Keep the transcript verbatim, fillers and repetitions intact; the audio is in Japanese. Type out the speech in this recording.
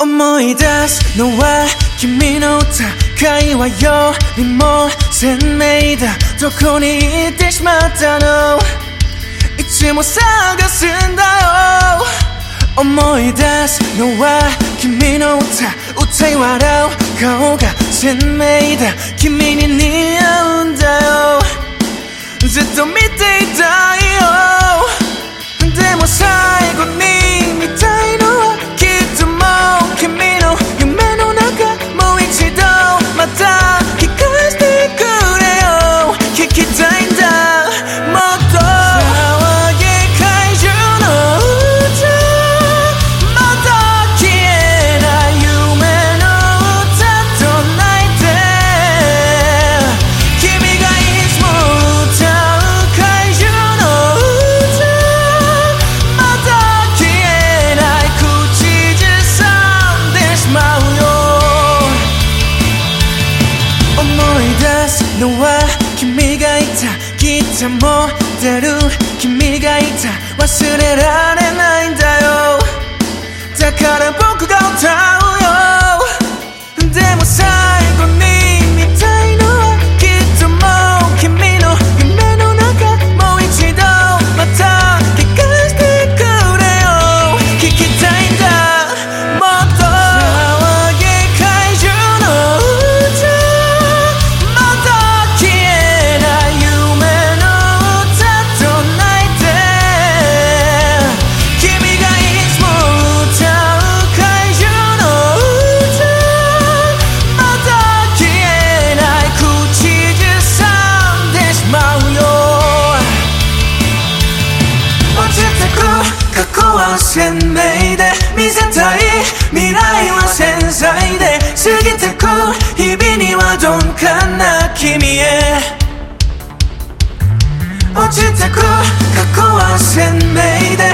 思い出すのは君の会話よりも鮮明だ。どこに行ってしまったの、いつも探すんだよ。思い出すのは君の歌、歌い笑う顔が鮮明だ。君に似合うんだよ、ずっと見ていたいよ。でも最後に見たいのはきっともう君の夢の中、もう一度また聞かせてくれよ。聞きたいんだもっと騒ぎ怪獣の歌、まだ消えない夢の歌と泣いて、君がいつも歌う怪獣の歌、まだ消えない口ずさんでしまうよ。思い出すのは君がいたギター持ってる君がいた、忘れられないんだよ。だから僕が歌うよ。でも最後に見たいのはきっともう君の夢の中、もう一度また聞かせてくれよ。聞きたいんだもっと騒ぎ怪獣の歌、まだ消えない夢の歌と泣いて、君がいつも歌う怪獣の歌、まだ消えない口ずさんでしまうよ。落ちてく過去は鮮明で見せたい未来は繊細で、過ぎてく日々には鈍感な君へ。落ちてく過去は鮮明で